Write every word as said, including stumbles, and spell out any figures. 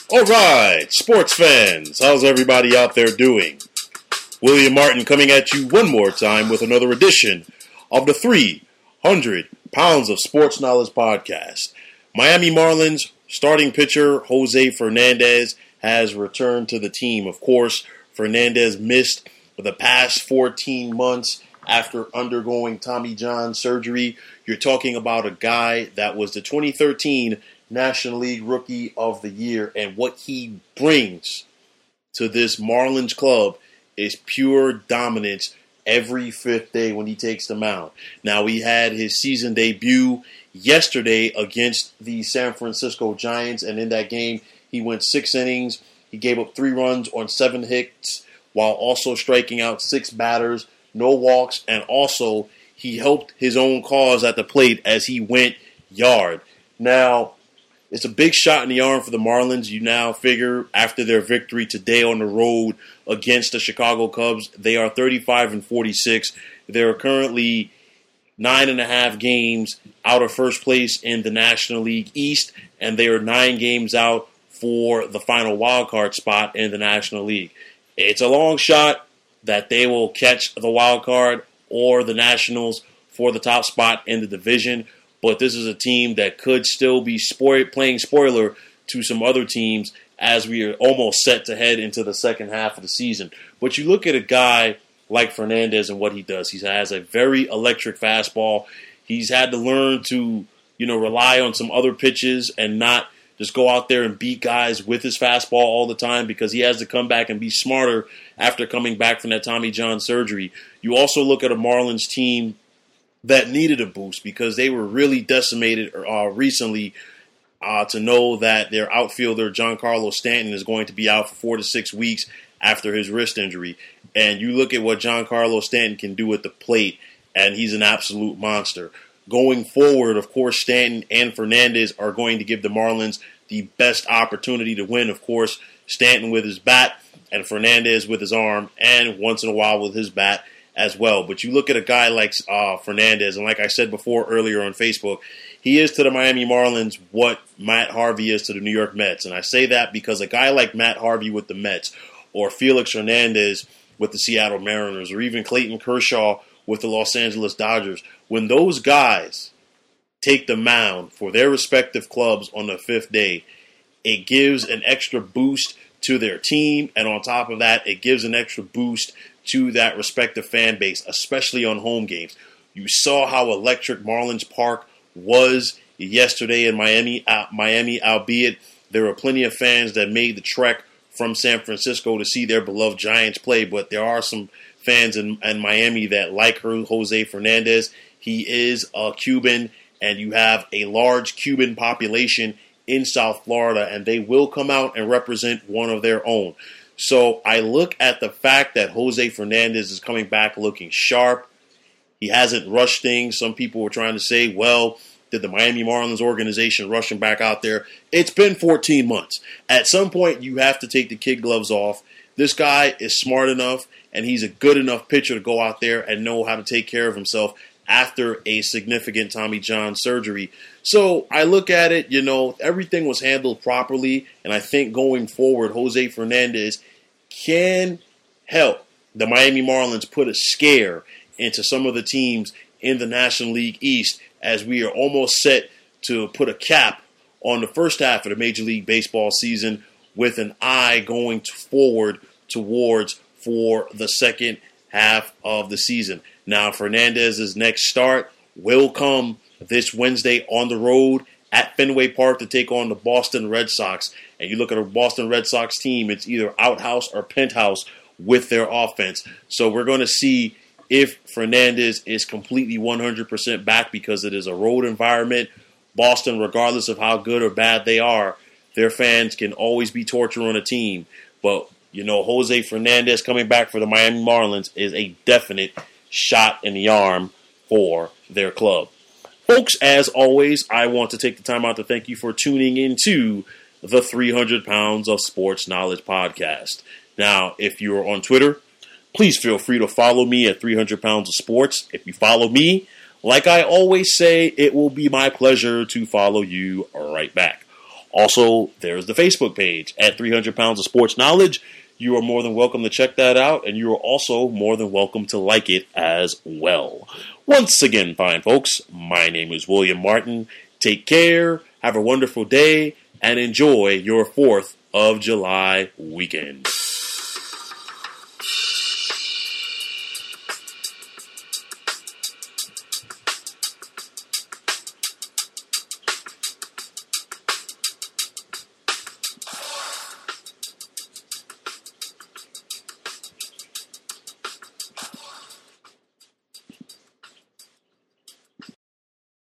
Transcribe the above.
All right, sports fans, how's everybody out there doing? William Martin coming at you one more time with another edition of the three hundred pounds of Sports Knowledge podcast. Miami Marlins starting pitcher Jose Fernandez has returned to the team. Of course, Fernandez missed the past fourteen months after undergoing Tommy John surgery. You're talking about a guy that was the twenty thirteen National League Rookie of the Year, and what he brings to this Marlins club is pure dominance every fifth day when he takes the mound. Now, he had his season debut yesterday against the San Francisco Giants, and in that game, he went six innings. He gave up three runs on seven hits, while also striking out six batters, no walks, and also he helped his own cause at the plate as he went yard. Now, it's a big shot in the arm for the Marlins. You now figure after their victory today on the road against the Chicago Cubs, they are thirty-five and forty-six. They're currently nine and a half games out of first place in the National League East, and they are nine games out for the final wild card spot in the National League. It's a long shot that they will catch the wild card or the Nationals for the top spot in the division. But this is a team that could still be spoil- playing spoiler to some other teams as we are almost set to head into the second half of the season. But you look at a guy like Fernandez and what he does. He has a very electric fastball. He's had to learn to, you know, rely on some other pitches and not just go out there and beat guys with his fastball all the time, because he has to come back and be smarter after coming back from that Tommy John surgery. You also look at a Marlins team that needed a boost because they were really decimated uh, recently uh, to know that their outfielder, Giancarlo Stanton, is going to be out for four to six weeks after his wrist injury. And you look at what Giancarlo Stanton can do at the plate, and he's an absolute monster. Going forward, of course, Stanton and Fernandez are going to give the Marlins the best opportunity to win. Of course, Stanton with his bat and Fernandez with his arm, and once in a while with his bat as well. But you look at a guy like uh, Fernandez, and like I said before earlier on Facebook, he is to the Miami Marlins what Matt Harvey is to the New York Mets. And I say that because a guy like Matt Harvey with the Mets, or Felix Hernandez with the Seattle Mariners, or even Clayton Kershaw with the Los Angeles Dodgers, when those guys take the mound for their respective clubs on the fifth day, it gives an extra boost to their team, and on top of that, it gives an extra boost to that respective fan base, especially on home games. You saw how electric Marlins Park was yesterday in Miami, uh, Miami, albeit there were plenty of fans that made the trek from San Francisco to see their beloved Giants play, but there are some fans in, in Miami that like Jose Fernandez. He is a Cuban, and you have a large Cuban population in South Florida, and they will come out and represent one of their own. So I look at the fact that Jose Fernandez is coming back looking sharp. He hasn't rushed things. Some people were trying to say, well, did the Miami Marlins organization rush him back out there? It's been fourteen months. At some point, you have to take the kid gloves off. This guy is smart enough, and he's a good enough pitcher to go out there and know how to take care of himself after a significant Tommy John surgery. So I look at it, you know, everything was handled properly, and I think going forward, Jose Fernandez can help the Miami Marlins put a scare into some of the teams in the National League East, as we are almost set to put a cap on the first half of the Major League Baseball season with an eye going forward towards for the second half of the season. Now, Fernandez's next start will come this Wednesday on the road at Fenway Park to take on the Boston Red Sox. And you look at a Boston Red Sox team, it's either outhouse or penthouse with their offense. So we're going to see if Fernandez is completely one hundred percent back, because it is a road environment. Boston, regardless of how good or bad they are, their fans can always be torturing a team. But, you know, Jose Fernandez coming back for the Miami Marlins is a definite shot in the arm for their club. Folks, as always, I want to take the time out to thank you for tuning into the three hundred pounds of Sports Knowledge podcast. Now, if you're on Twitter, please feel free to follow me at three hundred pounds of sports. If you follow me, like I always say, it will be my pleasure to follow you right back. Also, there's the Facebook page at three hundred pounds of Sports Knowledge. You are more than welcome to check that out, and you are also more than welcome to like it as well. Once again, fine folks, my name is William Martin. Take care, have a wonderful day, and enjoy your fourth of July weekend.